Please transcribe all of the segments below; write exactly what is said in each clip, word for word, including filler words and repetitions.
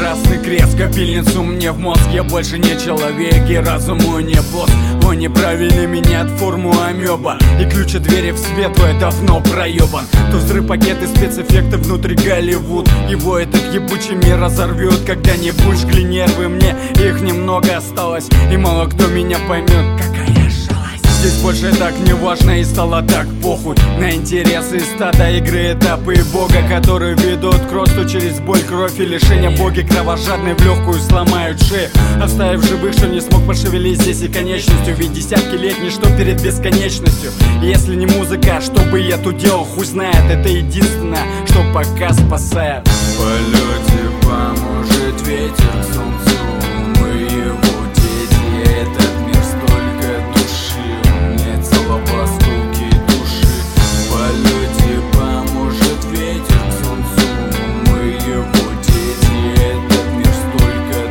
красный крест, капельницу мне в мозг. Я больше не человек и разум мой не босс. Они правильно меняют форму амеба, и ключ от двери в свет твой давно проебан. То взрыв пакеты спецэффекты внутри Голливуд. Его этот ебучий мир разорвет когда-нибудь. Жгли нервы, мне их немного осталось, и мало кто меня поймет, какая жалость. Здесь больше так не важно и стало так похуй на интересы стада, игры, этапы и бога, которые ведут к росту через боль, кровь и лишение. Боги кровожадные в легкую сломают шею, оставив живых, что не смог пошевелить здесь и конечностью. Ведь десятки лет ничто перед бесконечностью. И если не музыка, что бы я тут делал, хуй знает. Это единственное, что пока спасает. В полете поможет ветер к солнцу, мы его дети. Этот мир столько души, мне целого осколки души. В полете поможет ветер к солнцу, мы его дети. Этот мир столько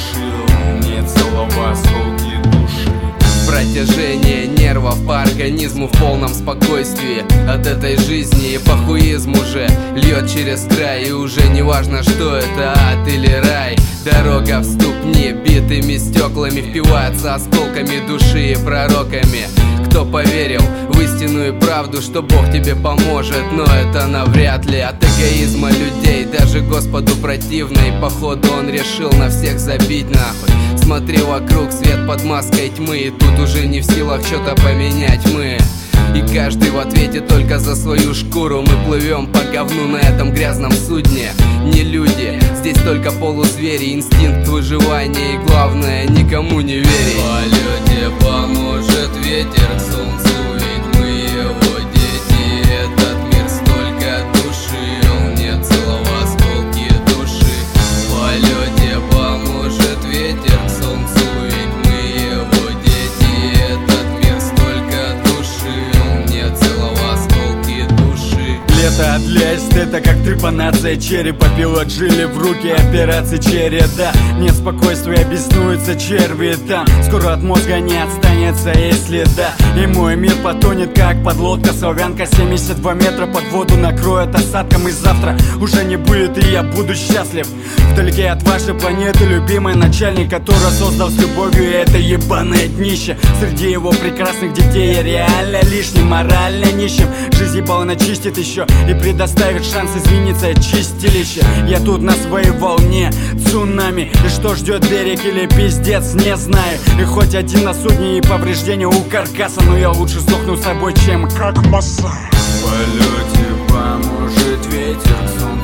души, мне целого осколки души. Протяжение нервов по организму в полном спокойствии от этой жизни, и похуизм уже льет через край. И уже не важно, что это, ад или рай. Дорога в ступни битыми стеклами впивается осколками души и пророками. Кто поверил в истинную правду, что Бог тебе поможет, но это навряд ли. От эгоизма людей даже Господу противно, и походу он решил на всех забить нахуй. Смотри вокруг, свет под маской тьмы, и тут уже не в силах что-то поменять мы. И каждый в ответе только за свою шкуру. Мы плывем по говну на этом грязном судне. Не люди, здесь только полузвери, инстинкт выживания, и главное, никому не верить. В полете поможет ветер к солнцу, ведь мы его дети. Этот мир столько души, он мне целого осколки души. В полете поможет ветер к солнцу, ведь мы его дети. Этот мир столько души, он мне целого осколки души. Лето для эстета, как трепанация черепа. Пилот жили в руки, операции череда. Нет спокойствия, беснуются черви там. Скоро от мозга не отстанется, если да. И мой мир потонет, как подлодка славянка. Семьдесят два метра под воду накроет осадком. И завтра уже не будет, и я буду счастлив. Вдалеке от вашей планеты любимый начальник, который создал с любовью это ебаное днище. Среди его прекрасных детей я реально лишним, морально нищим. Жизнь ебало чистит еще и предоставит шанс извиниться от чистилища. Я тут на своей волне цунами, и что ждет берег или пиздец, не знаю. И хоть один на судне и повреждения у каркаса, но я лучше сдохну с собой, чем как масса. В полете поможет ветер к солнцу,